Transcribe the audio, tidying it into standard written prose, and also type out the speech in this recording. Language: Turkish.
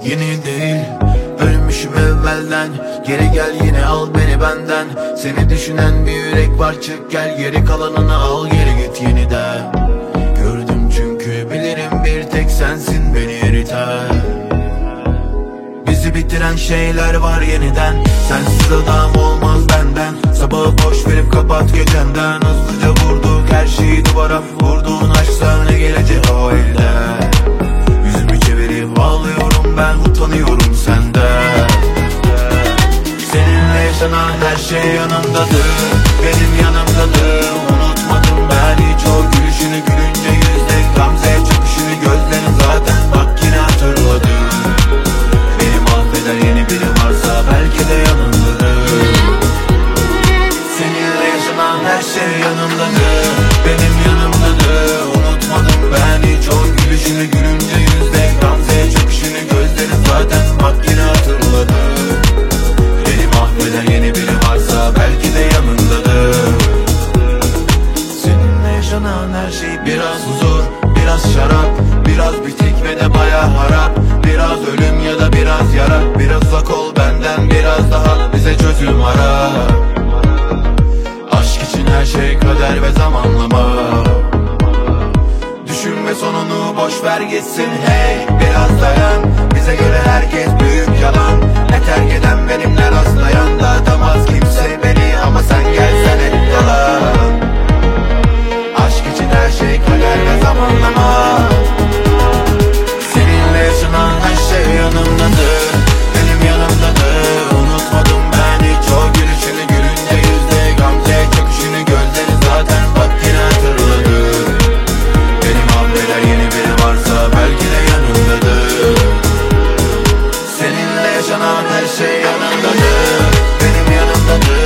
Yeni değil, ölmüşüm evvelden. Geri gel yine al beni benden. Seni düşünen bir yürek var, çık gel. Geri kalanını al, geri git yeniden. Gördüm çünkü bilirim bir tek sensin beni eriten. Bizi bitiren şeyler var yeniden. Sensiz adam olmaz benden. Sabahı boş verip kapat gecenden. Hızlıca vurduk her şeyi duvara. Vurduğun aşksa ne gelecek o elden. Yüzümü çevirip ağlıyorum ben, utanıyorum senden. Seninle yaşanan her şey yanımdadır, benim yanımdadır. Unutmadım ben hiç o gülüşünü, gülünce yüzde gamze çakışını. Gözlerin zaten bak yine hatırladım. Beni mahveden yeni biri varsa belki de yanımdadır. Seninle yaşanan her şey yanımdadır, benim yanımdadır. Unutmadım ben hiç o gülüşünü, gülünce yüzde gamze çakışını. Gözlerin zaten bak yine hatırladım. Beni mahveden yeni biri varsa belki de yanımdadır. Seninle yaşanan her şey biraz huzur, biraz şarap, biraz bitik ve de baya harap. Biraz ölüm ya da biraz yara. Biraz uzak ol benden, biraz daha bize çözüm ara. Aşk için her şey kader ve zamanlama. Düşünme sonunu, boş ver gitsin hey. Biraz dayan, bize göre herkes büyük yalan. Ne terk eden benim ne rastlayan. Dağıtamaz kimse beni ama sen gelsen hep yalan. Aşk için her şey kader ve zamanlama. Seninle yaşanan her şey yanımdadır, benim yanımdadır. Unutmadım ben hiç o gülüşünü, gülünce yüzde gamze çöküşünü. Gözlerin zaten bak yine hatırladım. Beni mahveden yeni biri varsa belki de yanımdadır. Seninle yaşanan her şey yanımdadır, benim yanımdadır.